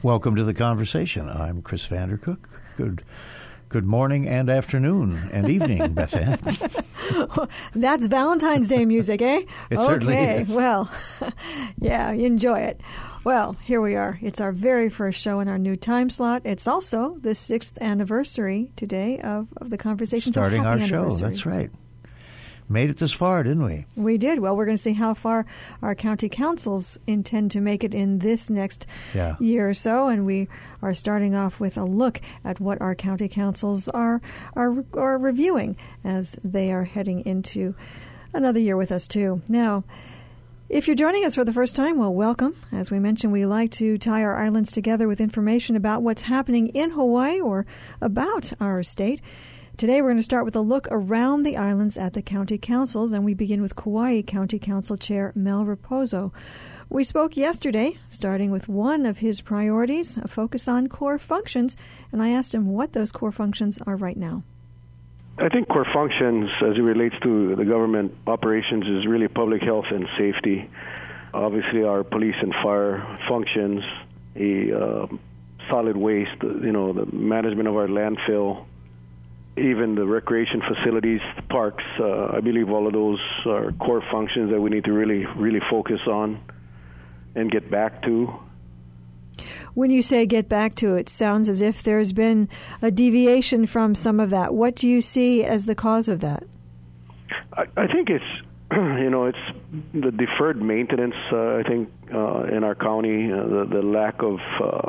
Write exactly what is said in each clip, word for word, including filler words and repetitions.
Welcome to the conversation. I'm Chris Vandercook. Good good morning and afternoon and evening, Beth Ann. That's Valentine's Day music, eh? It okay, certainly is. Well, yeah, you enjoy it. Well, here we are. It's our very first show in our new time slot. It's also the sixth anniversary today of, of the conversation. Starting so our show. That's right. Made it this far, didn't we? We did. Well, we're going to see how far our county councils intend to make it in this next yeah. year or so. And we are starting off with a look at what our county councils are, are, are reviewing as they are heading into another year with us, too. Now, if you're joining us for the first time, well, welcome. As we mentioned, we like to tie our islands together with information about what's happening in Hawaii or about our state. Today we're going to start with a look around the islands at the county councils, and we begin with Kauai County Council Chair Mel Raposo. We spoke yesterday, starting with one of his priorities, a focus on core functions, and I asked him what those core functions are right now. I think core functions, as it relates to the government operations, is really public health and safety. Obviously, our police and fire functions, a uh, solid waste, you know, the management of our landfill, even the recreation facilities, the parks. Uh, I believe all of those are core functions that we need to really, really focus on and get back to. When you say get back to, it sounds as if there's been a deviation from some of that. What do you see as the cause of that? I, I think it's, you know, it's the deferred maintenance, uh, I think, uh, in our county, uh, the, the lack of uh,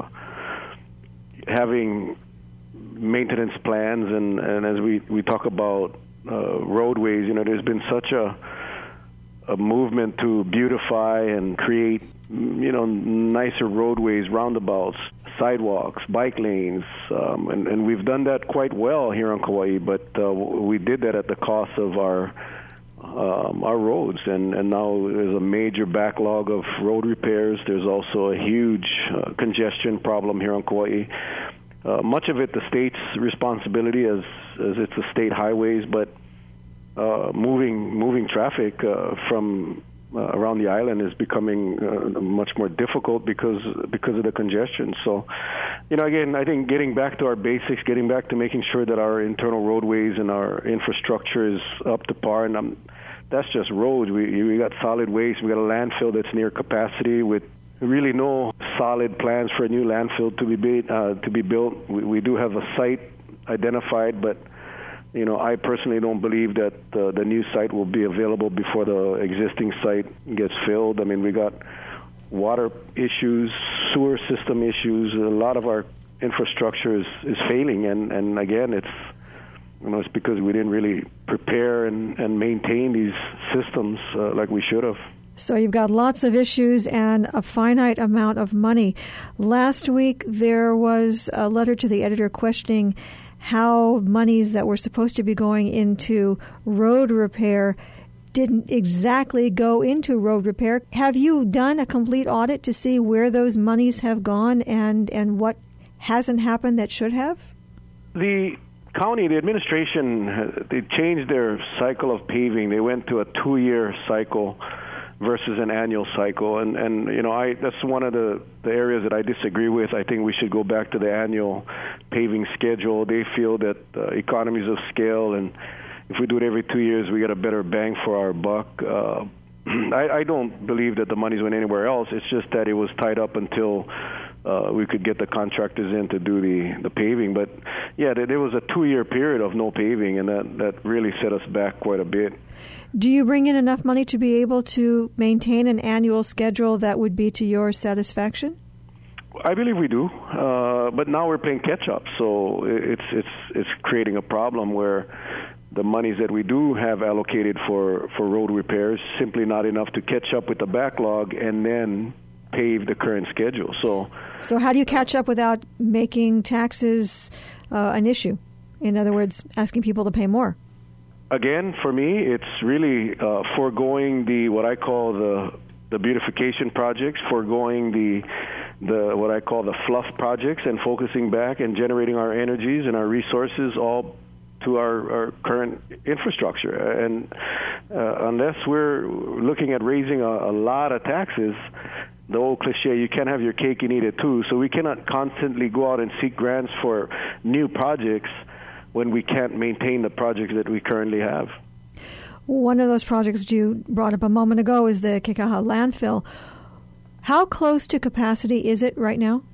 having maintenance plans, and, and as we, we talk about uh, roadways, you know, there's been such a a movement to beautify and create, you know, nicer roadways, roundabouts, sidewalks, bike lanes, um, and, and we've done that quite well here on Kauai, but uh, we did that at the cost of our um, our roads, and, and now there's a major backlog of road repairs. There's also a huge uh, congestion problem here on Kauai. Uh, much of it the state's responsibility, as as it's the state highways, but uh, moving moving traffic uh, from uh, around the island is becoming uh, much more difficult because because of the congestion. So, you know, again, I think getting back to our basics, getting back to making sure that our internal roadways and our infrastructure is up to par, and um, that's just roads. We we got solid waste. We got a landfill that's near capacity with really no solid plans for a new landfill to be built. Uh, to be built. We, we do have a site identified, but you know, I personally don't believe that uh, the new site will be available before the existing site gets filled. I mean, we got water issues, sewer system issues. A lot of our infrastructure is, is failing, and, and again, it's you know, it's because we didn't really prepare and, and maintain these systems uh, like we should have. So you've got lots of issues and a finite amount of money. Last week there was a letter to the editor questioning how monies that were supposed to be going into road repair didn't exactly go into road repair. Have you done a complete audit to see where those monies have gone and, and what hasn't happened that should have? The county, the administration, they changed their cycle of paving. They went to a two-year cycle versus an annual cycle, and and you know, I that's one of the, the areas that I disagree with. I think we should go back to the annual paving schedule. They feel that uh, economies of scale, and if we do it every two years, we get a better bang for our buck. Uh, I, I don't believe that the money's went anywhere else. It's just that it was tied up until uh, we could get the contractors in to do the, the paving. But yeah, there, there was a two-year period of no paving, and that, that really set us back quite a bit. Do you bring in enough money to be able to maintain an annual schedule that would be to your satisfaction? I believe we do, uh, but now we're playing catch-up, so it's it's it's creating a problem where the monies that we do have allocated for, for road repairs simply not enough to catch up with the backlog and then pave the current schedule. So, so how do you catch up without making taxes uh, an issue? In other words, asking people to pay more. Again, for me, it's really uh, foregoing the what I call the the beautification projects, foregoing the the what I call the fluff projects, and focusing back and generating our energies and our resources all to our, our current infrastructure. And uh, unless we're looking at raising a, a lot of taxes, the old cliche, you can't have your cake and eat it too. So we cannot constantly go out and seek grants for new projects when we can't maintain the projects that we currently have. One of those projects you brought up a moment ago is the Kekaha landfill. How close to capacity is it right now?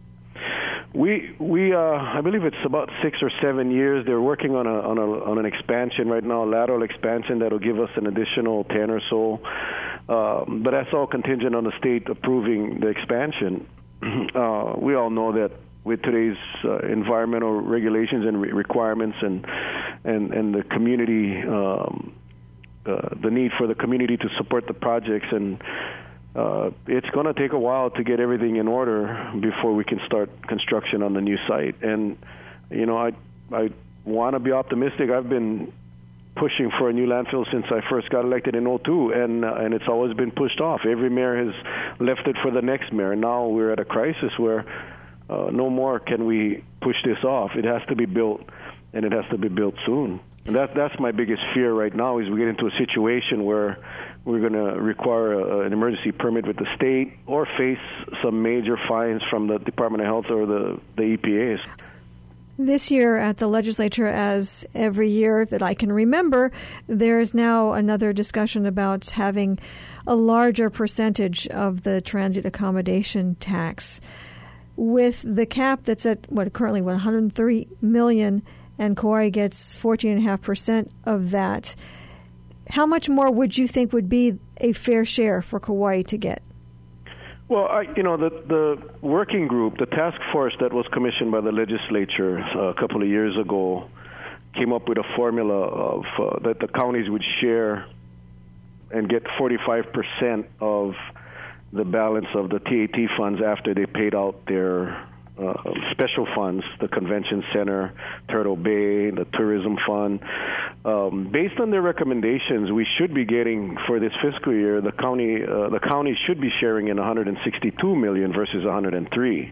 We we uh, I believe it's about six or seven years. They're working on a on a on an expansion right now, a lateral expansion that'll give us an additional ten or so. Um, but that's all contingent on the state approving the expansion. Uh, we all know that with today's uh, environmental regulations and re- requirements, and and and the community, um, uh, the need for the community to support the projects, and Uh, it's going to take a while to get everything in order before we can start construction on the new site. And, you know, I I want to be optimistic. I've been pushing for a new landfill since I first got elected in oh two, and uh, and it's always been pushed off. Every mayor has left it for the next mayor. Now we're at a crisis where uh, no more can we push this off. It has to be built, and it has to be built soon. And that that's my biggest fear right now, is we get into a situation where we're going to require a, an emergency permit with the state or face some major fines from the Department of Health or the, the E P As. This year at the legislature, as every year that I can remember, there is now another discussion about having a larger percentage of the transit accommodation tax. With the cap that's at, what, currently what, one hundred three million dollars, and Kauai gets fourteen point five percent of that, how much more would you think would be a fair share for Kauai to get? Well, I, you know, the the working group, the task force that was commissioned by the legislature uh, a couple of years ago, came up with a formula of uh, that the counties would share and get forty-five percent of the balance of the T A T funds after they paid out their Uh, special funds, the convention center, Turtle Bay, the tourism fund. Um, based on their recommendations, we should be getting for this fiscal year, the county uh, the county should be sharing in one hundred sixty-two million dollars versus one hundred three.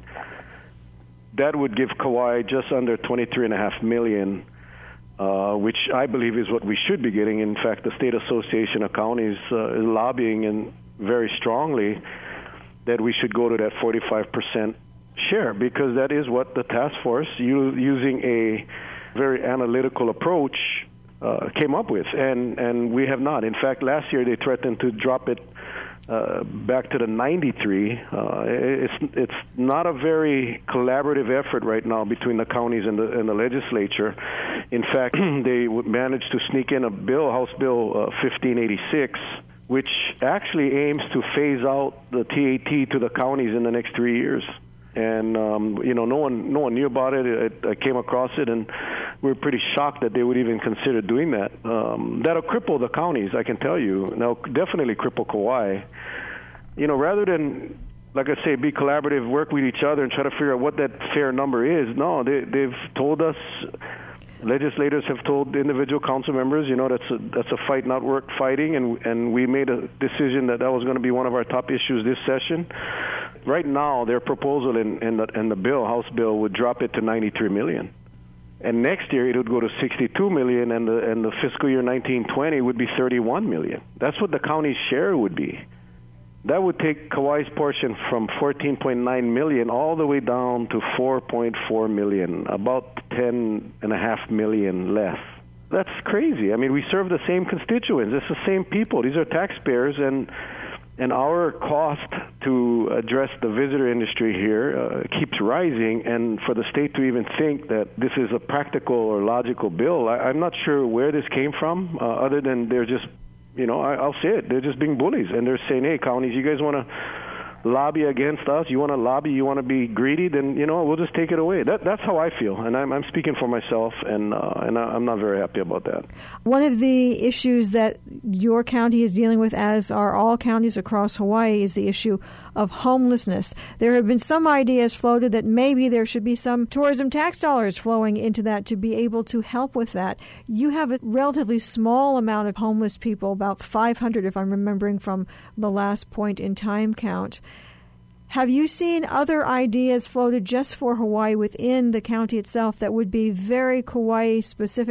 That would give Kauai just under twenty-three point five million dollars, uh, which I believe is what we should be getting. In fact, the State Association of Counties uh, is lobbying and very strongly that we should go to that forty-five percent share, because that is what the task force, u- using a very analytical approach, uh, came up with, and, and we have not. In fact, last year they threatened to drop it uh, back to the ninety-three. Uh, it's it's not a very collaborative effort right now between the counties and the and the legislature. In fact, they managed to sneak in a bill, House Bill uh, fifteen eighty-six, which actually aims to phase out the T A T to the counties in the next three years. And um, you know, no one, no one knew about it. I, I came across it, and we were pretty shocked that they would even consider doing that. Um, that'll cripple the counties, I can tell you. That'll definitely cripple Kauai. You know, rather than, like I say, be collaborative, work with each other, and try to figure out what that fair number is. No, they, they've told us. Legislators have told individual council members, you know, that's a, that's a fight not worth fighting, and and we made a decision that that was going to be one of our top issues this session. Right now, their proposal in, in, the, in the bill, House bill, would drop it to ninety-three million dollars. And next year, it would go to sixty-two million dollars, and the, and the fiscal year nineteen twenty would be thirty-one million dollars. That's what the county's share would be. That would take Kauai's portion from fourteen point nine million dollars all the way down to four point four million dollars, about ten point five million dollars less. That's crazy. I mean, we serve the same constituents. It's the same people. These are taxpayers, and and our cost to address the visitor industry here uh, keeps rising, and for the state to even think that this is a practical or logical bill, I, I'm not sure where this came from, uh, other than they're just, you know, I, I'll say it, they're just being bullies, and they're saying, hey, counties, you guys want to lobby against us, you want to lobby, you want to be greedy, then, you know, we'll just take it away. That, that's how I feel, and I'm, I'm speaking for myself, and uh, and I'm not very happy about that. One of the issues that your county is dealing with, as are all counties across Hawaii, is the issue of homelessness. There have been some ideas floated that maybe there should be some tourism tax dollars flowing into that to be able to help with that. You have a relatively small amount of homeless people, about five hundred if I'm remembering from the last point in time count. Have you seen other ideas floated just for Hawaii within the county itself that would be very Kauai specific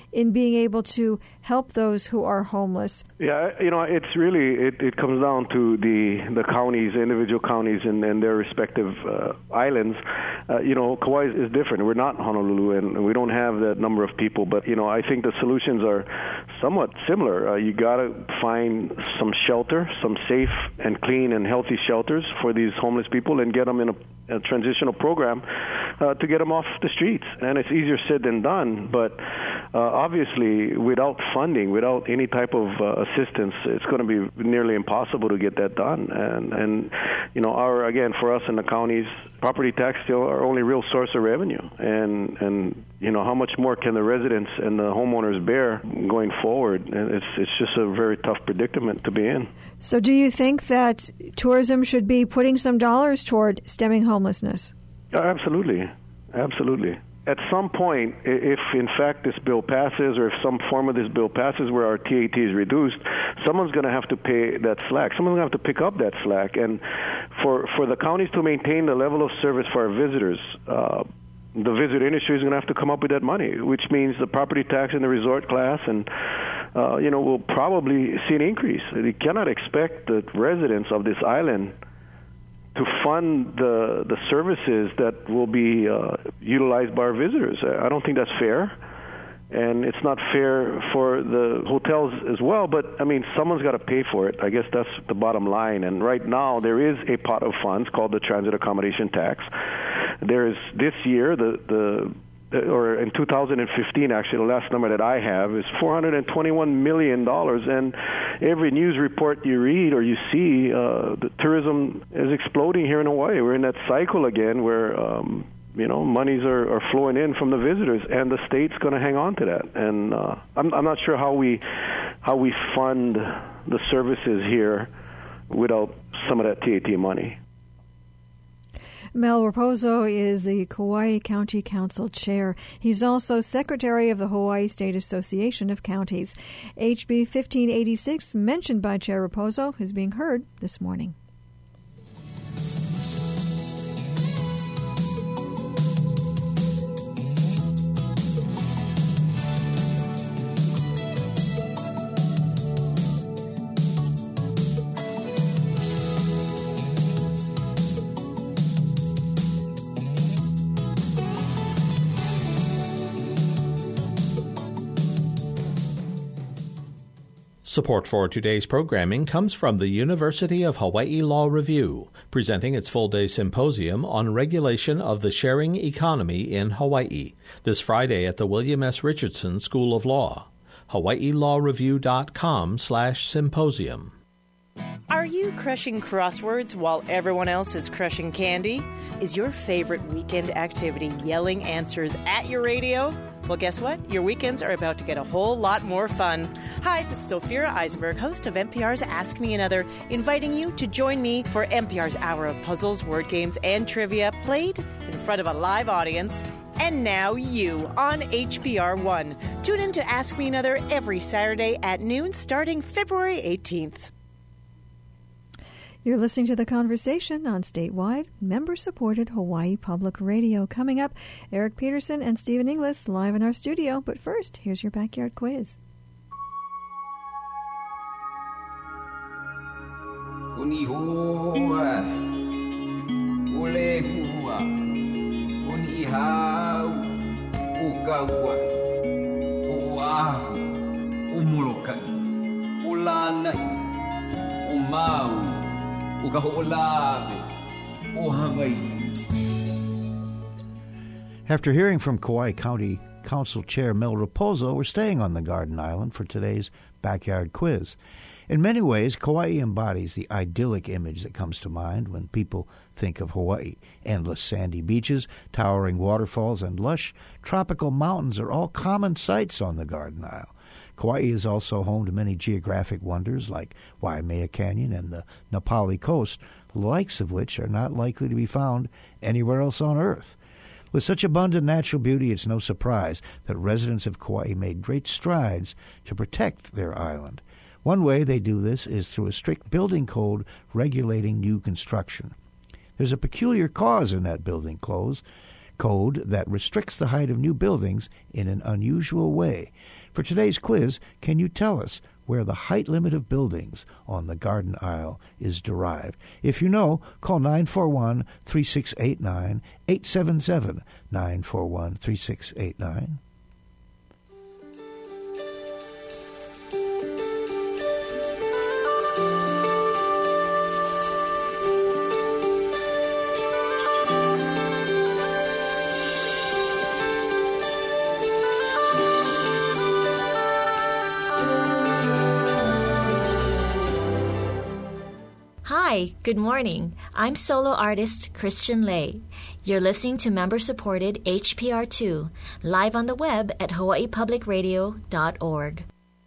in being able to help those who are homeless? Yeah, you know, it's really, it, it comes down to the, the counties, individual counties and, and their respective uh, islands. Uh, you know, Kauai is different. We're not Honolulu, and we don't have that number of people. But, you know, I think the solutions are somewhat similar. Uh, you got to find some shelter, some safe and clean and healthy shelters for these homeless people and get them in a, a transitional program uh, to get them off the streets. And it's easier said than done, but uh, obviously without funding, without any type of uh, assistance, it's going to be nearly impossible to get that done. And, and you know, our again, for us in the counties, property tax still our only real source of revenue. And, and you know, how much more can the residents and the homeowners bear going forward? And it's, it's just a very tough predicament to be in. So do you think that tourism should be putting some dollars toward stemming homelessness? Uh, absolutely. Absolutely. At some point, if in fact this bill passes, or if some form of this bill passes where our T A T is reduced, someone's going to have to pay that slack. Someone's going to have to pick up that slack. And for, for the counties to maintain the level of service for our visitors, uh, the visit industry is going to have to come up with that money, which means the property tax in the resort class, and uh, you know, we'll probably see an increase. You cannot expect the residents of this island to fund the the services that will be uh, utilized by our visitors. I don't think that's fair, and it's not fair for the hotels as well. But I mean, someone's got to pay for it. I guess that's the bottom line. And right now, there is a pot of funds called the Transit Accommodation Tax. There is this year the the or in two thousand fifteen, actually, the last number that I have is four hundred twenty-one million dollars. And every news report you read or you see, uh, the tourism is exploding here in Hawaii. We're in that cycle again where, um, you know, monies are, are flowing in from the visitors, and the state's going to hang on to that. And uh, I'm, I'm not sure how we how we fund the services here without some of that T A T money. Mel Raposo is the Kauai County Council Chair. He's also Secretary of the Hawaii State Association of Counties. H B fifteen eighty-six, mentioned by Chair Raposo, is being heard this morning. Support for today's programming comes from the University of Hawaii Law Review, presenting its full-day symposium on regulation of the sharing economy in Hawaii, this Friday at the William S. Richardson School of Law. hawaiilawreview.com slash symposium. Are you crushing crosswords while everyone else is crushing candy? Is your favorite weekend activity yelling answers at your radio? Well, guess what? Your weekends are about to get a whole lot more fun. Hi, this is Sophia Eisenberg, host of N P R's Ask Me Another, inviting you to join me for N P R's hour of puzzles, word games, and trivia played in front of a live audience. And now you on H P R one. Tune in to Ask Me Another every Saturday at noon starting February eighteenth. You're listening to The Conversation on statewide, member-supported Hawaii Public Radio. Coming up, Eric Peterson and Stephen Inglis live in our studio. But first, here's your backyard quiz. After hearing from Kauai County Council Chair Mel Raposo, we're staying on the Garden Island for today's backyard quiz. In many ways, Kauai embodies the idyllic image that comes to mind when people think of Hawaii. Endless sandy beaches, towering waterfalls, and lush tropical mountains are all common sights on the Garden Isle. Kauai is also home to many geographic wonders like Waimea Canyon and the Napali Coast, the likes of which are not likely to be found anywhere else on Earth. With such abundant natural beauty, it's no surprise that residents of Kauai made great strides to protect their island. One way they do this is through a strict building code regulating new construction. There's a peculiar clause in that building code code that restricts the height of new buildings in an unusual way. For today's quiz, can you tell us where the height limit of buildings on the Garden Isle is derived? If you know, call nine four one, three six eight nine, eight seven seven, nine four one, three six eight nine. Hi, good morning. I'm solo artist Christian Lay. You're listening to member-supported H P R two, live on the web at hawaii public radio dot org.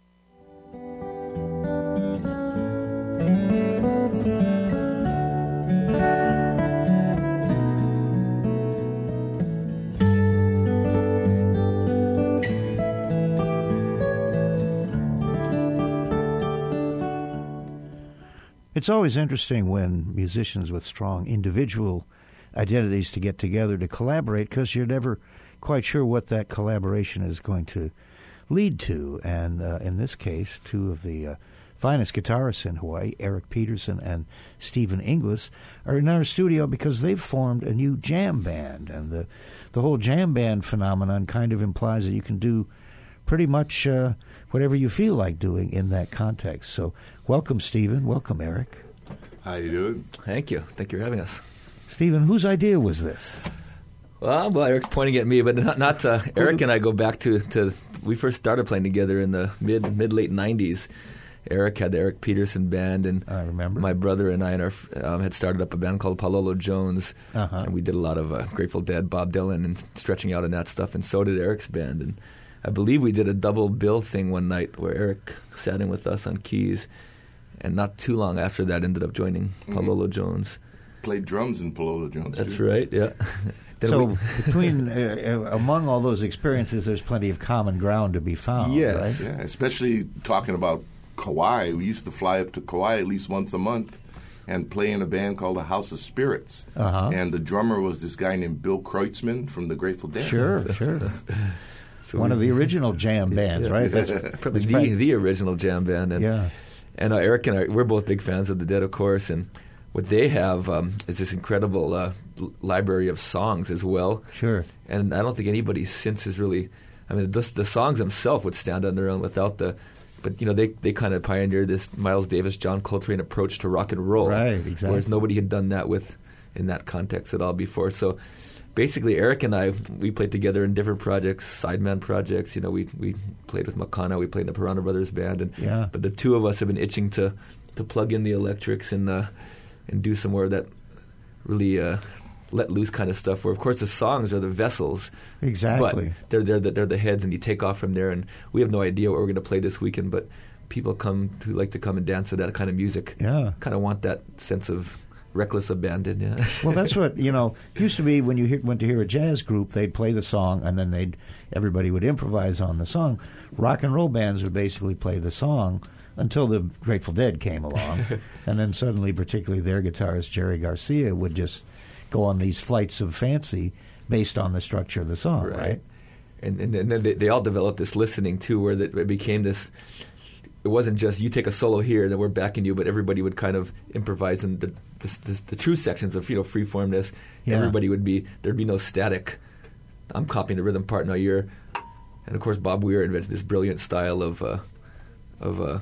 It's always interesting when musicians with strong individual identities to get together to collaborate, because you're never quite sure what that collaboration is going to lead to. And uh, in this case, two of the uh, finest guitarists in Hawaii, Eric Peterson and Stephen Inglis, are in our studio because they've formed a new jam band. And the, the whole jam band phenomenon kind of implies that you can do pretty much uh, whatever you feel like doing in that context. So welcome, Stephen. Welcome, Eric. How you doing? Thank you. Thank you for having us. Stephen, whose idea was this? Well, well Eric's pointing at me, but not, not uh, Eric and I go back to, to we first started playing together in the mid mid late nineties. Eric had the Eric Peterson band, and I remember my brother and I and our, um, had started up a band called Palolo Jones, uh-huh. and we did a lot of uh, Grateful Dead, Bob Dylan, and stretching out on that stuff. And so did Eric's band, and I believe we did a double bill thing one night where Eric sat in with us on keys, and not too long after that ended up joining mm-hmm. Palolo Jones. Played drums in Palolo Jones. That's too. right, yeah. So we, between uh, among all those experiences, there's plenty of common ground to be found, yes. right? Yeah, especially talking about Kauai. We used to fly up to Kauai at least once a month and play in a band called the House of Spirits. Uh-huh. And the drummer was this guy named Bill Kreutzmann from the Grateful Dead. Sure, sure. So One we, of the original jam bands, yeah, right? That's probably that's the, right. the original jam band. And, yeah. And uh, Eric and I, we're both big fans of the Dead, of course, and what they have um, is this incredible uh, l- library of songs as well. Sure. And I don't think anybody since has really, I mean, just the songs themselves would stand on their own without the, but, you know, they, they kind of pioneered this Miles Davis, John Coltrane approach to rock and roll. Right, exactly. Whereas nobody had done that with, in that context at all before. So basically, Eric and I, we played together in different projects, sideman projects. You know, we we played with Makana, we played in the Piranha Brothers band, and yeah. but the two of us have been itching to to plug in the electrics and uh, and do some more of that really uh, let loose kind of stuff. Where of course the songs are the vessels, exactly. But they're they're the, they're the heads, and you take off from there. And we have no idea what we're going to play this weekend, but people come who like to come and dance to that kind of music. Yeah, kind of want that sense of reckless abandon, yeah. Well, that's what, you know, used to be when you hear, went to hear a jazz group, they'd play the song and then they'd everybody would improvise on the song. Rock and roll bands would basically play the song until the Grateful Dead came along. And then suddenly, particularly their guitarist, Jerry Garcia, would just go on these flights of fancy based on the structure of the song, right? right? And, and, and then they, they all developed this listening, too, where the, it became this... It wasn't just you take a solo here and then we're backing you, but everybody would kind of improvise in the the, the, the true sections of, you know, freeformness. Yeah. Everybody would be, there'd be no static. I'm copying the rhythm part, now you're. And of course, Bob Weir invented this brilliant style of uh, of uh,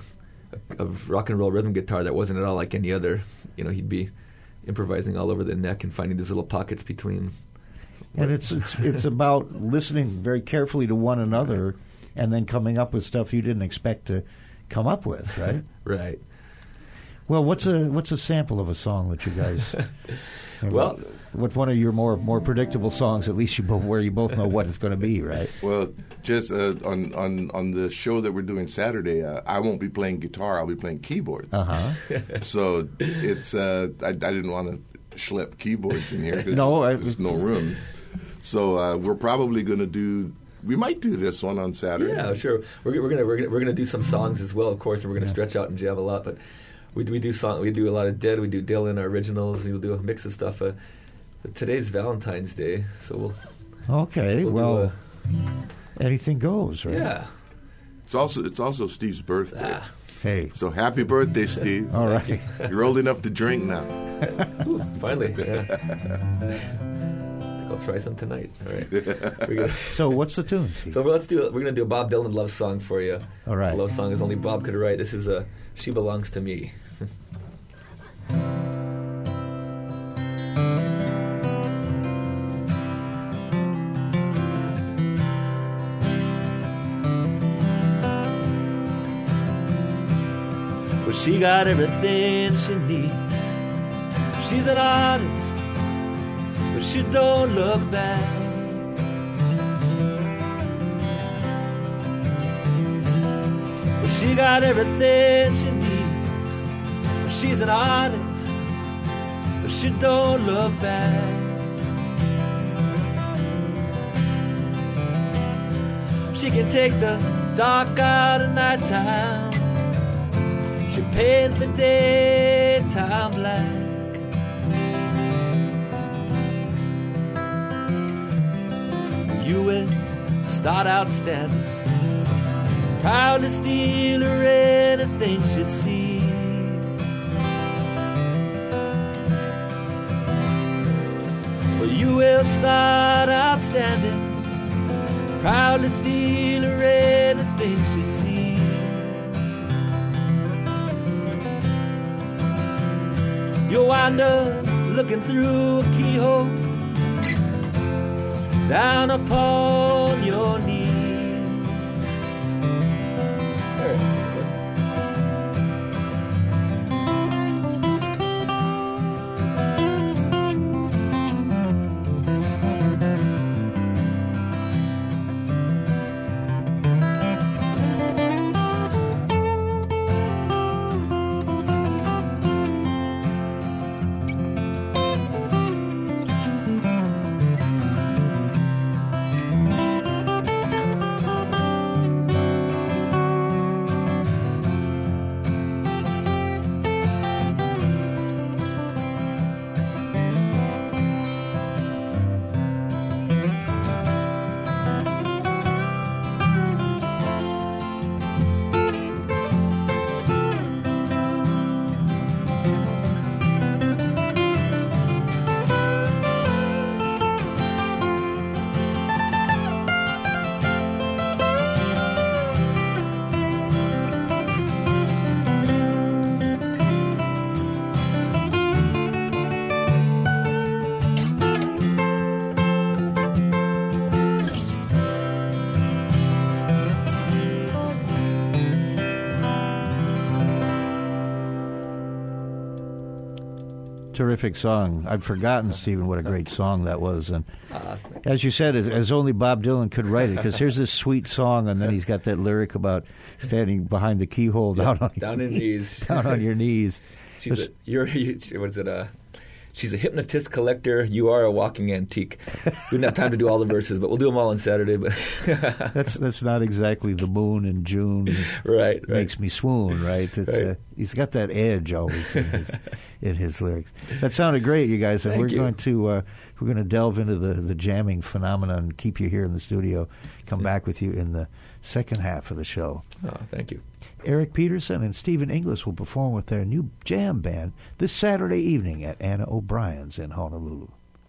of rock and roll rhythm guitar that wasn't at all like any other. You know, he'd be improvising all over the neck and finding these little pockets between. And it's it's it's about listening very carefully to one another and then coming up with stuff you didn't expect to come up with, right? Right. Well, what's a what's a sample of a song that you guys? Well, what one of your more more predictable songs? At least you both, where you both know what it's going to be, right? Well, just uh, on on on the show that we're doing Saturday, uh, I won't be playing guitar. I'll be playing keyboards. Uh huh. So it's uh, I, I didn't want to schlep keyboards in here. No, I, there's no room. So uh, we're probably going to do. We might do this one on Saturday. Yeah, sure. We're, we're gonna we're gonna we're gonna do some songs as well, of course, and we're gonna yeah. stretch out and jam a lot. But we we do song we do a lot of Dead. We do Dylan originals. We'll do a mix of stuff. Uh, but today's Valentine's Day, so we'll Okay, We'll well, do anything goes, right? Yeah. It's also it's also Steve's birthday. Ah. Hey, So happy birthday, Steve. all right. You're old enough to drink now. Ooh, finally. Yeah. I think I'll try some tonight. All right. We're gonna, So what's the tune, Steve? so let's do. We're gonna do a Bob Dylan love song for you. All right. A love song is only Bob could write. This is a "She Belongs to Me." Well, she got everything she needs. She's an artist, but she don't look back. Well, she got everything she needs. She's an artist, but she don't look back. She can take the dark out of nighttime. She paint the daytime black. You will start out standing, proud to steal her anything she sees. Well, you will start out standing, proud to steal her anything she sees. You'll wind up looking through a keyhole, down upon your knees. Terrific song. I'd forgotten, Stephen, what a great song that was. And as you said, as, as only Bob Dylan could write it, because here's this sweet song, and then he's got that lyric about standing behind the keyhole down on down your in knees, down on your knees. She's a, you're, you, what is it? Uh, she's a hypnotist collector. You are a walking antique. We didn't have time to do all the verses, but we'll do them all on Saturday. But that's that's not exactly the moon in June. Right, right. Makes me swoon. Right. It's, Right. Uh, he's got that edge always in his in his lyrics. That sounded great, you guys. And Thank we're you. going to uh, we're going to delve into the the jamming phenomenon and keep you here in the studio. Come back with you in the second half of the show. Oh, thank you. Eric Peterson and Stephen Inglis will perform with their new jam band this Saturday evening at Anna O'Brien's in Honolulu.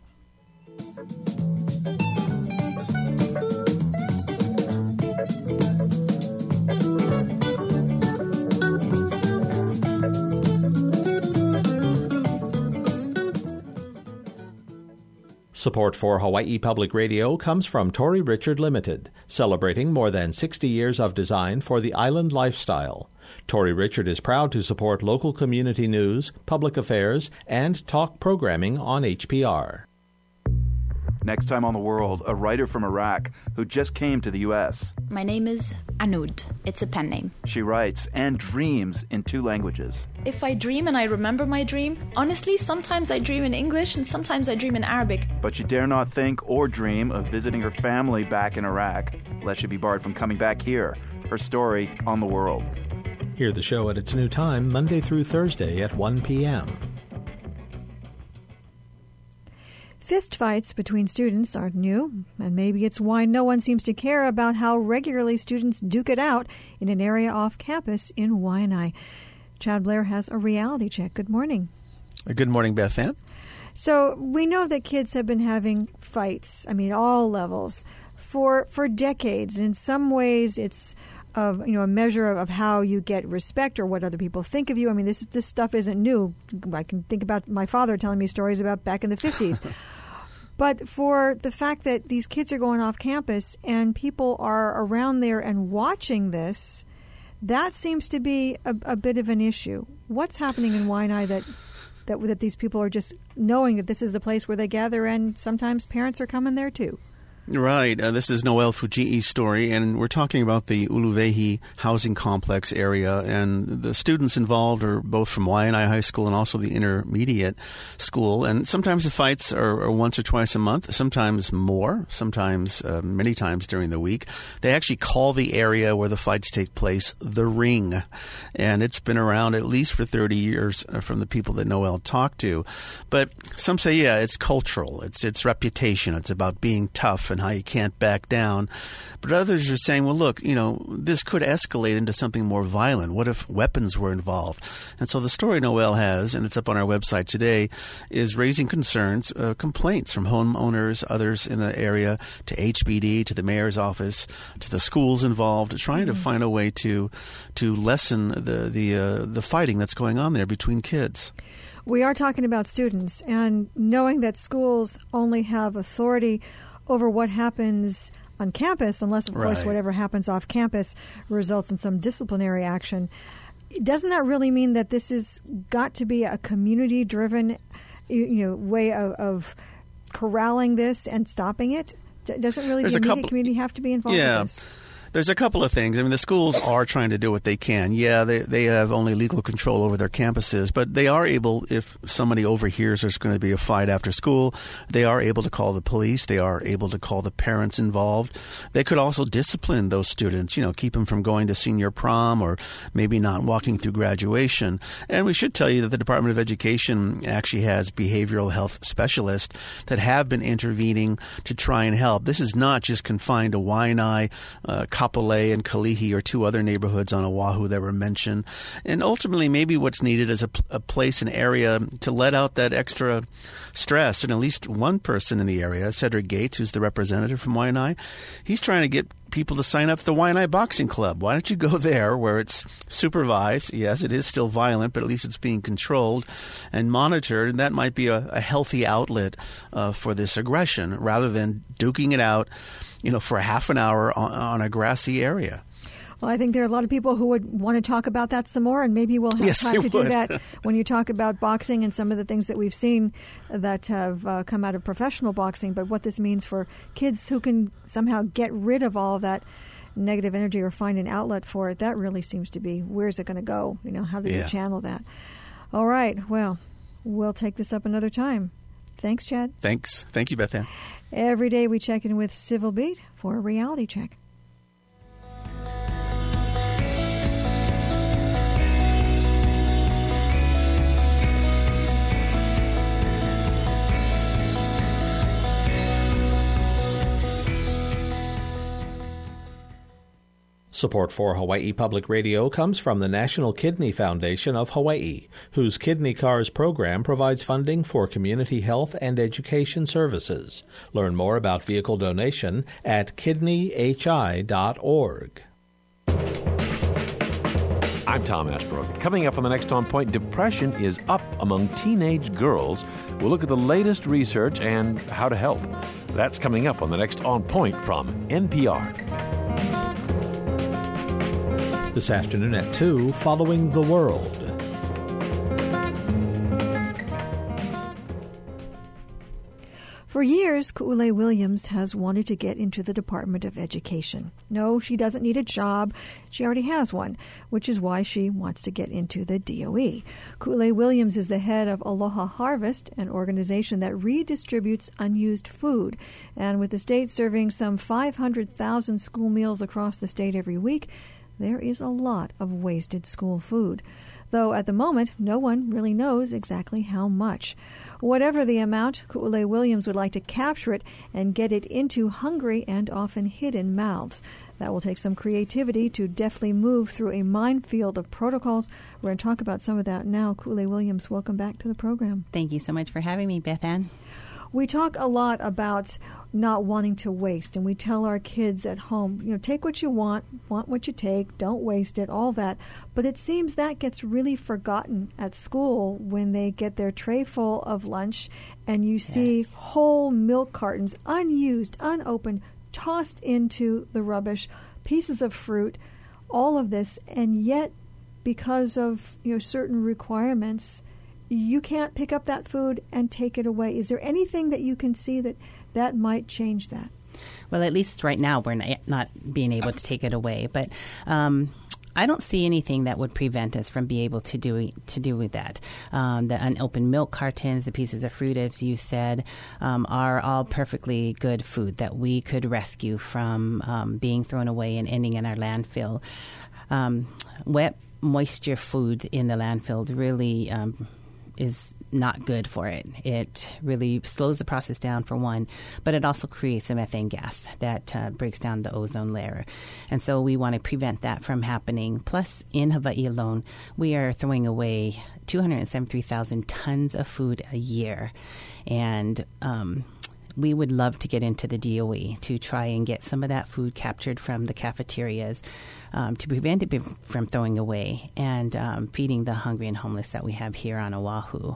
Support for Hawaii Public Radio comes from Tory Richard Limited, celebrating more than sixty years of design for the island lifestyle. Tory Richard is proud to support local community news, public affairs, and talk programming on H P R. Next time on The World, a writer from Iraq who just came to the U S. My name is Anud. It's a pen name. She writes and dreams in two languages. If I dream and I remember my dream, honestly, sometimes I dream in English and sometimes I dream in Arabic. But she dare not think or dream of visiting her family back in Iraq, lest she be barred from coming back here. Her story on The World. Hear the show at its new time, Monday through Thursday at one p.m. Fist fights between students aren't new, and maybe it's why no one seems to care about how regularly students duke it out in an area off campus in Waianae. Chad Blair has a reality check. Good morning. Good morning, Beth Ann. So we know that kids have been having fights, I mean, all levels, for for decades. And in some ways, it's of you know a measure of, of how you get respect or what other people think of you. I mean, this this stuff isn't new. I can think about my father telling me stories about back in the fifties. But for the fact that these kids are going off campus and people are around there and watching this, that seems to be a, a bit of an issue. What's happening in Waianae that, that that these people are just knowing that this is the place where they gather, and sometimes parents are coming there too? Right. Uh, this is Noel Fujii's story, and we're talking about the Uluvehi housing complex area. And the students involved are both from Waianae High School and also the intermediate school. And sometimes the fights are, are once or twice a month, sometimes more, sometimes uh, many times during the week. They actually call the area where the fights take place the Ring. And it's been around at least for thirty years from the people that Noel talked to. But some say, yeah, it's cultural. It's its reputation. It's about being tough and how you can't back down. But others are saying, well, look, you know, this could escalate into something more violent. What if weapons were involved? And so the story Noel has, and it's up on our website today, is raising concerns, uh, complaints from homeowners, others in the area, to H B D, to the mayor's office, to the schools involved, trying mm-hmm. to find a way to to lessen the the uh, the fighting that's going on there between kids. We are talking about students, and knowing that schools only have authority over what happens on campus, unless, of course, right. whatever happens off campus results in some disciplinary action. Doesn't that really mean that this has got to be a community-driven, you know, way of, of corralling this and stopping it? Doesn't really There's the immediate couple, community have to be involved yeah. in this? There's a couple of things. I mean, the schools are trying to do what they can. Yeah, they they have only legal control over their campuses, but they are able, if somebody overhears there's going to be a fight after school, they are able to call the police. They are able to call the parents involved. They could also discipline those students, you know, keep them from going to senior prom or maybe not walking through graduation. And we should tell you that the Department of Education actually has behavioral health specialists that have been intervening to try and help. This is not just confined to Waianae, uh, Kapolei and Kalihi are two other neighborhoods on Oahu that were mentioned. And ultimately, maybe what's needed is a, a place, an area to let out that extra stress. And at least one person in the area, Cedric Gates, who's the representative from Waianae, he's trying to get people to sign up for the Waianae Boxing Club. Why don't you go there where it's supervised? Yes, it is still violent, but at least it's being controlled and monitored, and that might be a, a healthy outlet uh, for this aggression rather than duking it out, you know, for half an hour on, on a grassy area. Well, I think there are a lot of people who would want to talk about that some more, and maybe we'll have yes, time to would. do that when you talk about boxing and some of the things that we've seen that have uh, come out of professional boxing, but what this means for kids who can somehow get rid of all of that negative energy or find an outlet for it. That really seems to be, where's it going to go? You know, how do yeah. you channel that? All right, well, we'll take this up another time. Thanks, Chad. Thanks. Thank you, Beth Ann. Every day we check in with Civil Beat for a reality check. Support for Hawaii Public Radio comes from the National Kidney Foundation of Hawaii, whose Kidney Cars program provides funding for community health and education services. Learn more about vehicle donation at kidney h i dot org. I'm Tom Ashbrook. Coming up on the next On Point, depression is up among teenage girls. We'll look at the latest research and how to help. That's coming up on the next On Point from N P R. This afternoon at two, Following the World. For years, Ku'ulei Williams has wanted to get into the Department of Education. No, she doesn't need a job. She already has one, which is why she wants to get into the D O E. Ku'ulei Williams is the head of Aloha Harvest, an organization that redistributes unused food. And with the state serving some five hundred thousand school meals across the state every week, there is a lot of wasted school food. though at the moment no one really knows exactly how much. Whatever the amount, Ku'ulei Williams would like to capture it and get it into hungry and often hidden mouths. That will take some creativity to deftly move through a minefield of protocols. We're going to talk about some of that now. Ku'ulei Williams, welcome back to the program. Thank you so much for having me, Beth Ann. We talk a lot about not wanting to waste, and we tell our kids at home, you know, take what you want, want what you take, don't waste it, all that. But it seems that gets really forgotten at school when they get their tray full of lunch and you see yes. whole milk cartons, unused, unopened, tossed into the rubbish, pieces of fruit, all of this, and yet because of, you know, certain requirements, you can't pick up that food and take it away. Is there anything that you can see that that might change that? Well, at least right now we're not, not being able to take it away. But um, I don't see anything that would prevent us from being able to do to do with that. Um, the unopened milk cartons, the pieces of fruit, as you said, um, are all perfectly good food that we could rescue from um, being thrown away and ending in our landfill. Um, wet, moisture food in the landfill really um, is not good for it. It really slows the process down, for one, but it also creates a methane gas that uh, breaks down the ozone layer. And so we want to prevent that from happening. Plus, in Hawaii alone, we are throwing away two hundred seventy-three thousand tons of food a year. And um, we would love to get into the D O E to try and get some of that food captured from the cafeterias um, to prevent it from throwing away and um, feeding the hungry and homeless that we have here on Oahu.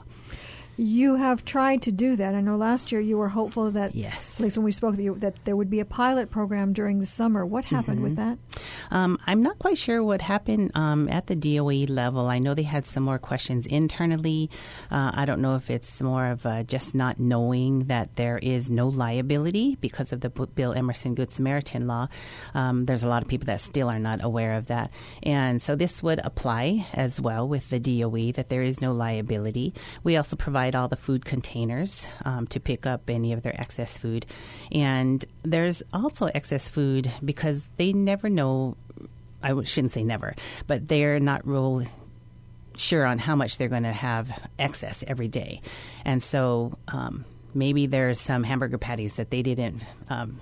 You have tried to do that. I know last year you were hopeful that, yes. at least when we spoke, that there would be a pilot program during the summer. What happened mm-hmm. with that? Um, I'm not quite sure what happened um, at the D O E level. I know they had some more questions internally. Uh, I don't know if it's more of uh, just not knowing that there is no liability because of the Bill Emerson Good Samaritan law. Um, there's a lot of people that still are not aware of that. And so this would apply as well with the D O E, that there is no liability. We also provide all the food containers um, to pick up any of their excess food. And there's also excess food because they never know, I shouldn't say never, but they're not real sure on how much they're going to have excess every day. And so um, maybe there's some hamburger patties that they didn't um,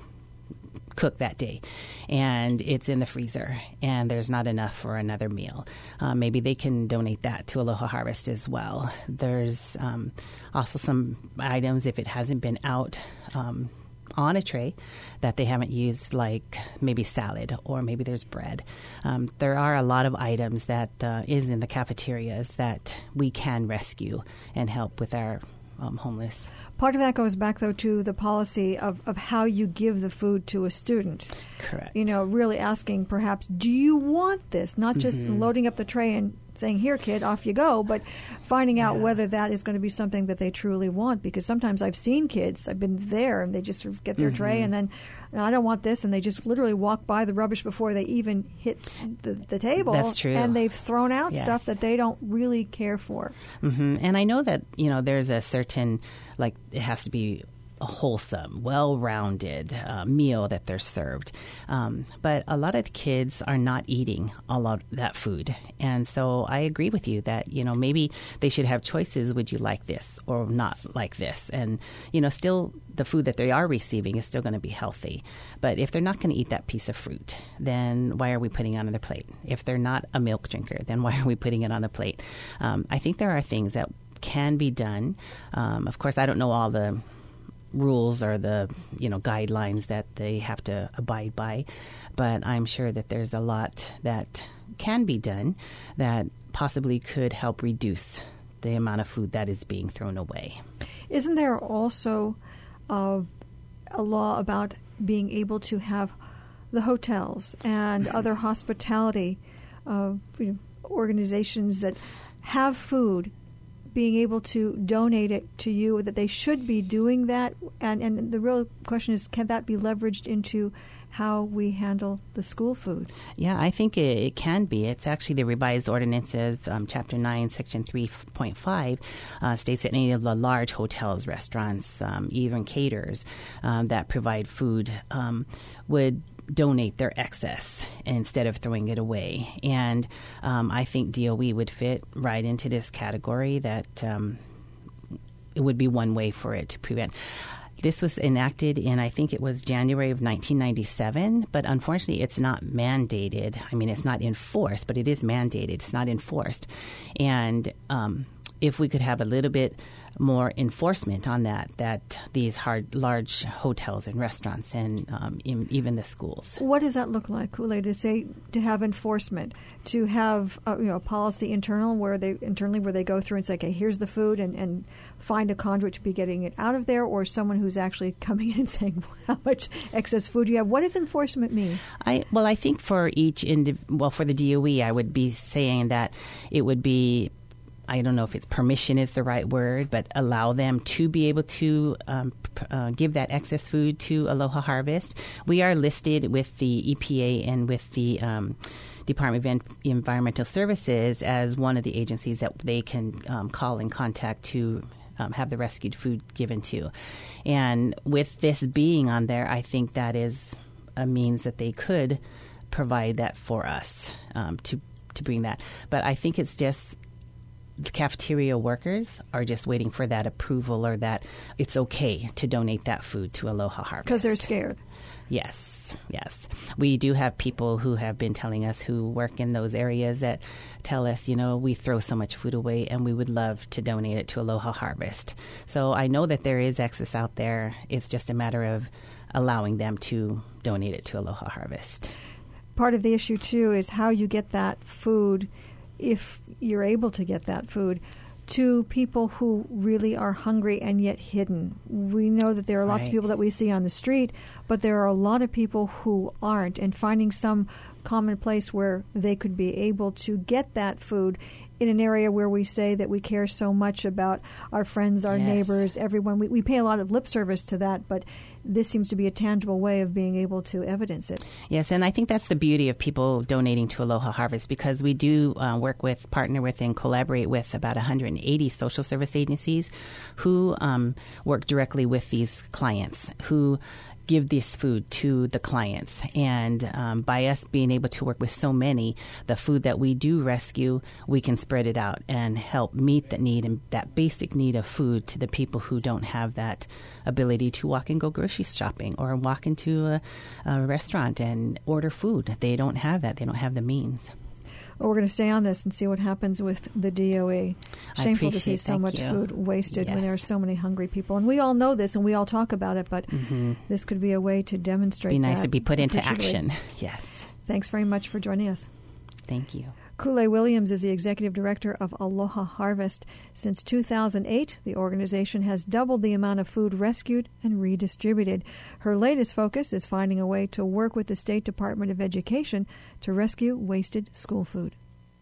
cook that day, and it's in the freezer, and there's not enough for another meal. Uh, maybe they can donate that to Aloha Harvest as well. There's um, also some items, if it hasn't been out um, on a tray, that they haven't used, like maybe salad, or maybe there's bread. Um, there are a lot of items that uh, is in the cafeterias that we can rescue and help with our um, homeless. Part of that goes back, though, to the policy of, of how you give the food to a student. Correct. You know, really asking, perhaps, do you want this? Not just mm-hmm. loading up the tray and saying, here, kid, off you go, but finding out yeah. whether that is going to be something that they truly want. Because sometimes I've seen kids, I've been there, and they just sort of get their mm-hmm. tray, and then, I don't want this, and they just literally walk by the rubbish before they even hit the, the table. That's true. And they've thrown out yes. stuff that they don't really care for. Mm-hmm. And I know that, you know, there's a certain, like, it has to be a wholesome, well-rounded uh, meal that they're served. Um, but a lot of kids are not eating a lot of that food. And so I agree with you that, you know, maybe they should have choices. Would you like this or not like this? And, you know, still the food that they are receiving is still going to be healthy. But if they're not going to eat that piece of fruit, then why are we putting it on their plate? If they're not a milk drinker, then why are we putting it on the plate? Um, I think there are things that can be done. Um, of course, I don't know all the rules or the, you know, guidelines that they have to abide by, but I'm sure that there's a lot that can be done that possibly could help reduce the amount of food that is being thrown away. Isn't there also uh, a law about being able to have the hotels and other hospitality uh, you know, organizations that have food being able to donate it to you, that they should be doing that? And, and the real question is, can that be leveraged into how we handle the school food? Yeah, I think it, it can be. It's actually the revised ordinances, um, Chapter nine, Section three point five, uh, states that any of the large hotels, restaurants, um, even caterers um, that provide food um, would donate their excess instead of throwing it away. And um, I think D O E would fit right into this category, that um, it would be one way for it to prevent. This was enacted in, I think it was January of nineteen ninety-seven, but unfortunately it's not mandated. I mean, it's not enforced, but it is mandated. It's not enforced. And um, if we could have a little bit more enforcement on that, that these hard, large hotels and restaurants and um, in, even the schools. What does that look like, Kool-Aid, to say to have enforcement, to have uh, you know a policy internal where they internally where they go through and say, okay, here's the food, and, and find a conduit to be getting it out of there, or someone who's actually coming in and saying how much excess food you have? What does enforcement mean? I well, I think for each indi- well for the D O E, I would be saying that it would be, I don't know if it's permission is the right word, but allow them to be able to um, p- uh, give that excess food to Aloha Harvest. We are listed with the E P A and with the um, Department of En- Environmental Services as one of the agencies that they can um, call and contact to um, have the rescued food given to. And with this being on there, I think that is a means that they could provide that for us um, to to bring that. But I think it's just the cafeteria workers are just waiting for that approval, or that it's okay to donate that food to Aloha Harvest. Because they're scared. Yes, yes. We do have people who have been telling us, who work in those areas, that tell us, you know, we throw so much food away and we would love to donate it to Aloha Harvest. So I know that there is excess out there. It's just a matter of allowing them to donate it to Aloha Harvest. Part of the issue, too, is how you get that food, if you're able to get that food, to people who really are hungry and yet hidden. We know that there are lots Right. of people that we see on the street, but there are a lot of people who aren't, and finding some common place where they could be able to get that food in an area where we say that we care so much about our friends, our Yes. neighbors, everyone. We, we pay a lot of lip service to that, but this seems to be a tangible way of being able to evidence it. Yes, and I think that's the beauty of people donating to Aloha Harvest, because we do uh, work with, partner with, and collaborate with about one hundred eighty social service agencies who um, work directly with these clients, who give this food to the clients. And um, by us being able to work with so many, the food that we do rescue, we can spread it out and help meet the need, and that basic need of food, to the people who don't have that ability to walk and go grocery shopping, or walk into a, a restaurant and order food. They don't have that. They don't have the means. Well, we're going to stay on this and see what happens with the D O E. Shameful to see appreciate- so thank much you. food wasted when Yes. there are so many hungry people. And we all know this, and we all talk about it, but Mm-hmm. this could be a way to demonstrate Be nice that to be put into appreciably. action. Yes. Thanks very much for joining us. Thank you. Kool-Aid Williams is the executive director of Aloha Harvest. Since two thousand eight, the organization has doubled the amount of food rescued and redistributed. Her latest focus is finding a way to work with the State Department of Education to rescue wasted school food.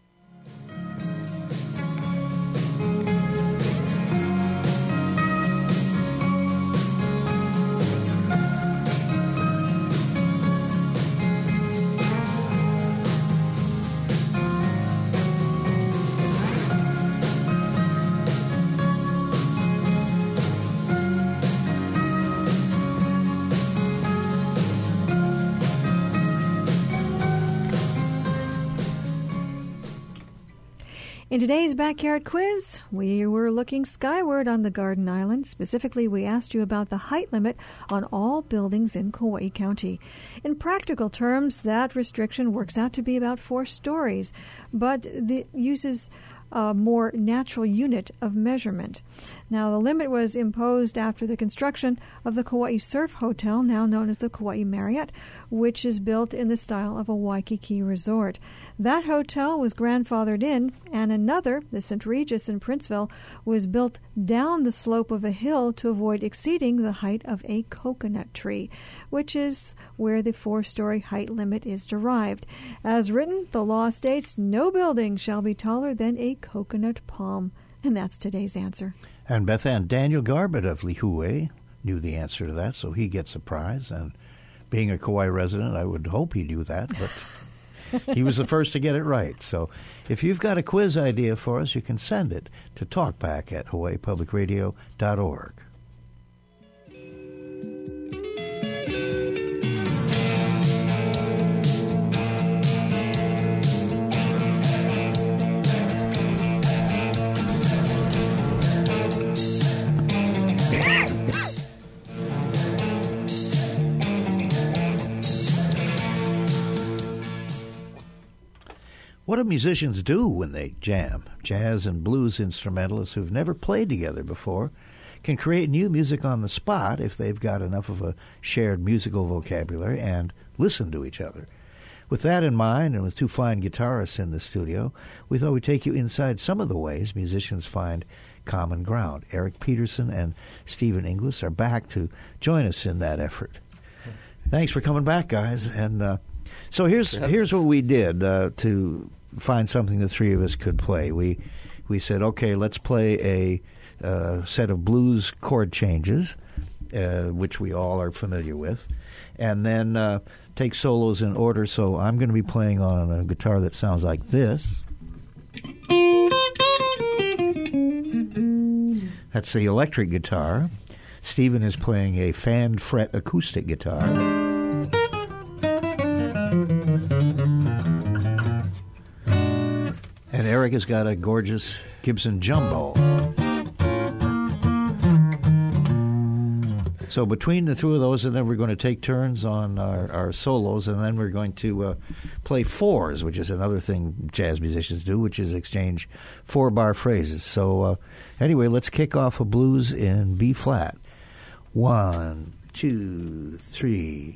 In today's Backyard Quiz, we were looking skyward on the Garden Island. Specifically, we asked you about the height limit on all buildings in Kauai County. In practical terms, that restriction works out to be about four stories, but it uses a more natural unit of measurement. Now, the limit was imposed after the construction of the Kauai Surf Hotel, now known as the Kauai Marriott, which is built in the style of a Waikiki resort. That hotel was grandfathered in, and another, the Saint Regis in Princeville, was built down the slope of a hill to avoid exceeding the height of a coconut tree, which is where the four-story height limit is derived. As written, the law states no building shall be taller than a coconut palm. And that's today's answer. And Beth Ann, Daniel Garbett of Lihue knew the answer to that, so he gets a prize. And being a Kauai resident, I would hope he knew that, but he was the first to get it right. So if you've got a quiz idea for us, you can send it to talkback at hawaii public radio dot org. What do musicians do when they jam? Jazz and blues instrumentalists who've never played together before can create new music on the spot if they've got enough of a shared musical vocabulary and listen to each other. With that in mind, and with two fine guitarists in the studio, we thought we'd take you inside some of the ways musicians find common ground. Eric Peterson and Stephen Inglis are back to join us in that effort. Thanks for coming back, guys. And uh, so here's here's what we did uh, to find something the three of us could play. We we said, okay, let's play a uh, set of blues chord changes, uh, which we all are familiar with, and then uh, take solos in order. So I'm going to be playing on a guitar that sounds like this. That's the electric guitar. Stephen is playing a fan fret acoustic guitar. And Eric has got a gorgeous Gibson Jumbo. So between the two of those, and then we're going to take turns on our, our solos, and then we're going to uh, play fours, which is another thing jazz musicians do, which is exchange four-bar phrases. So uh, anyway, let's kick off a blues in B-flat. One, two, three.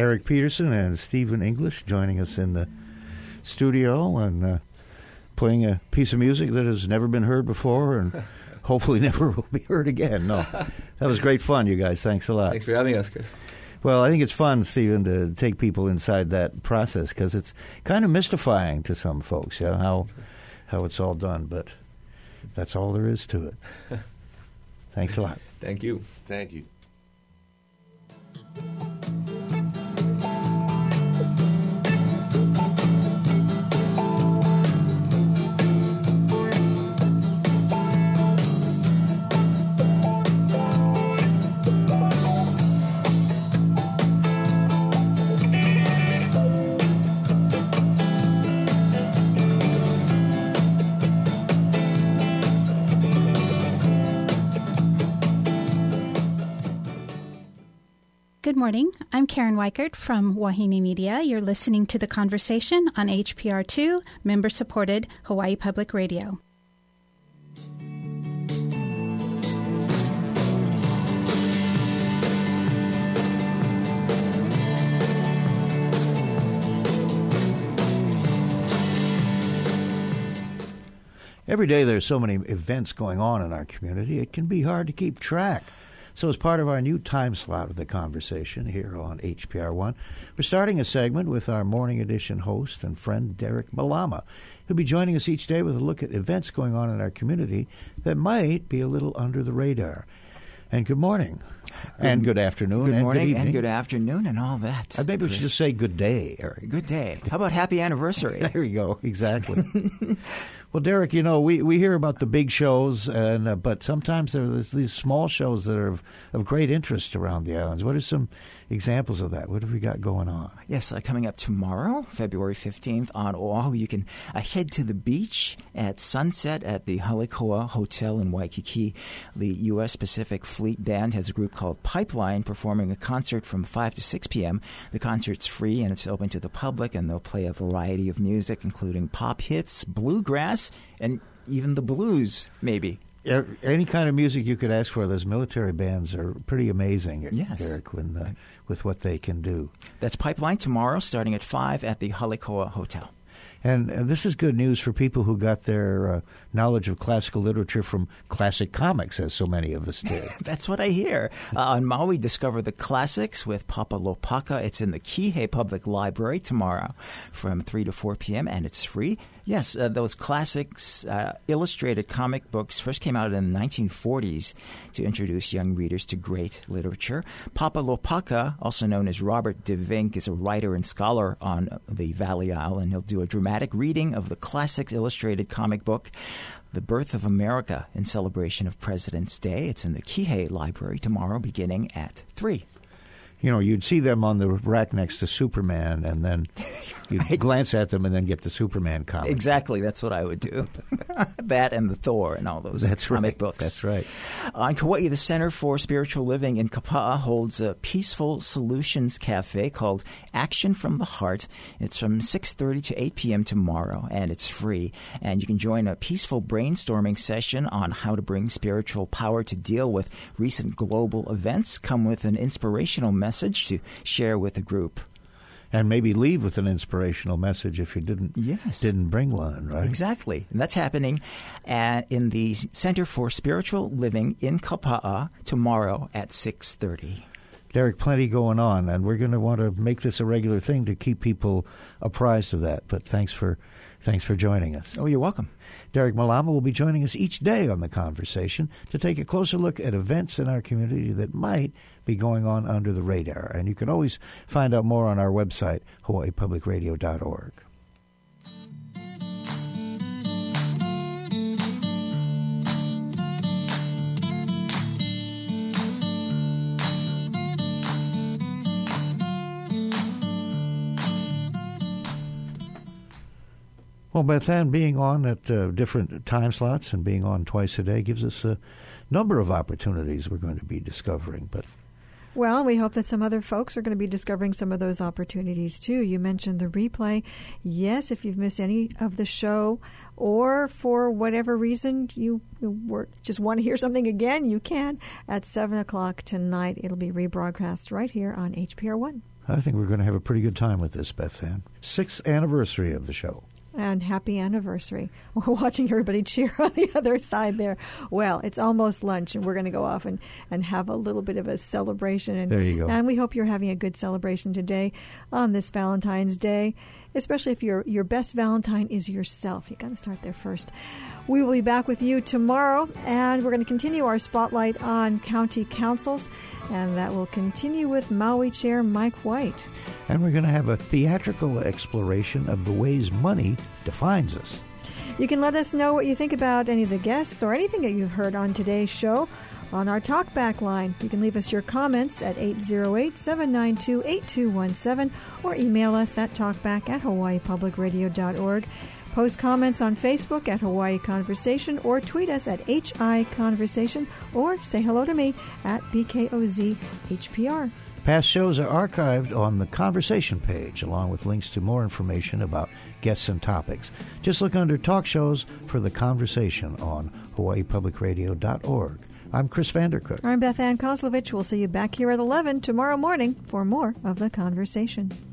Eric Peterson and Stephen English joining us in the studio and uh, playing a piece of music that has never been heard before and hopefully never will be heard again. No, that was great fun, you guys. Thanks a lot. Thanks for having us, Chris. Well, I think it's fun, Stephen, to take people inside that process because it's kind of mystifying to some folks, yeah, how how it's all done. But that's all there is to it. Thanks a lot. Thank you. Thank you. Good morning. I'm Karen Weichert from Wahine Media. You're listening to The Conversation on H P R two, member-supported Hawaii Public Radio. Every day there's so many events going on in our community, it can be hard to keep track. So as part of our new time slot of The Conversation here on H P R one, we're starting a segment with our morning edition host and friend Derek Malama. He'll be joining us each day with a look at events going on in our community that might be a little under the radar. And good morning. Good, and good afternoon. Good and morning good evening. and good afternoon and all that. Uh, maybe we should just say good day, Eric. Good day. How about happy anniversary? There you go. Exactly. Well, Derek, you know, we, we hear about the big shows, and uh, but sometimes there's these small shows that are of, of great interest around the islands. What are some examples of that? What have we got going on? Yes, uh, coming up tomorrow, February fifteenth on Oahu, you can uh, head to the beach at sunset at the Halikoa Hotel in Waikiki. The U S Pacific Fleet Band has a group called Pipeline performing a concert from five to six p.m. The concert's free and it's open to the public, and they'll play a variety of music, including pop hits, bluegrass, and even the blues, maybe. Any kind of music you could ask for. Those military bands are pretty amazing, yes. Eric, when the, with what they can do. That's Pipeline tomorrow, starting at five at the Halikoa Hotel. And, and this is good news for people who got their uh, knowledge of classical literature from classic comics, as so many of us did. That's what I hear. Uh, on Maui, discover the classics with Papa Lopaka. It's in the Kihei Public Library tomorrow from three to four p.m., and it's free. Yes, uh, those classics, uh, illustrated comic books first came out in the nineteen forties to introduce young readers to great literature. Papa Lopaka, also known as Robert DeVink, is a writer and scholar on the Valley Isle, and he'll do a dramatic reading of the classics illustrated comic book, The Birth of America, in celebration of President's Day. It's in the Kihei Library tomorrow, beginning at three. You know, you'd see them on the rack next to Superman, and then you'd right. glance at them and then get the Superman comic. Exactly. That's what I would do. That and the Thor and all those That's comic right. books. That's right. On Kauai, the Center for Spiritual Living in Kapa'a holds a Peaceful Solutions Cafe called Action from the Heart. It's from six thirty to eight p.m. tomorrow, and it's free. And you can join a peaceful brainstorming session on how to bring spiritual power to deal with recent global events. Come with an inspirational message. message to share with the group. And maybe leave with an inspirational message if you didn't yes. didn't bring one, right? Exactly. And that's happening at, in the Center for Spiritual Living in Kapa'a tomorrow at six thirty. Derek, plenty going on, and we're going to want to make this a regular thing to keep people apprised of that. But thanks for thanks for joining us. Oh, you're welcome. Derek Malama will be joining us each day on The Conversation to take a closer look at events in our community that might be going on under the radar. And you can always find out more on our website, hawaii public radio dot org. Well, Beth Ann, being on at uh, different time slots and being on twice a day gives us a number of opportunities we're going to be discovering. But well, we hope that some other folks are going to be discovering some of those opportunities, too. You mentioned the replay. Yes, if you've missed any of the show or for whatever reason you were, just want to hear something again, you can. At seven o'clock tonight, it'll be rebroadcast right here on H P R one. I think we're going to have a pretty good time with this, Beth Ann. Sixth anniversary of the show. And happy anniversary. We're watching everybody cheer on the other side there. Well, it's almost lunch, and we're going to go off and, and have a little bit of a celebration. And, there you go. And we hope you're having a good celebration today on this Valentine's Day, especially if your your best Valentine is yourself. You got to start there first. We will be back with you tomorrow, and we're going to continue our spotlight on county councils, and that will continue with Maui Chair Mike White. And we're going to have a theatrical exploration of the ways money defines us. You can let us know what you think about any of the guests or anything that you've heard on today's show on our talkback line. You can leave us your comments at eight zero eight, seven nine two, eight two one seven or email us at talkback at hawaii public radio dot org. Post comments on Facebook at Hawaii Conversation or tweet us at H I Conversation or say hello to me at B K O Z H P R. Past shows are archived on the Conversation page, along with links to more information about guests and topics. Just look under Talk Shows for the Conversation on hawaii public radio dot org. I'm Chris Vandercook. I'm Beth Ann Kozlovich. We'll see you back here at eleven tomorrow morning for more of The Conversation.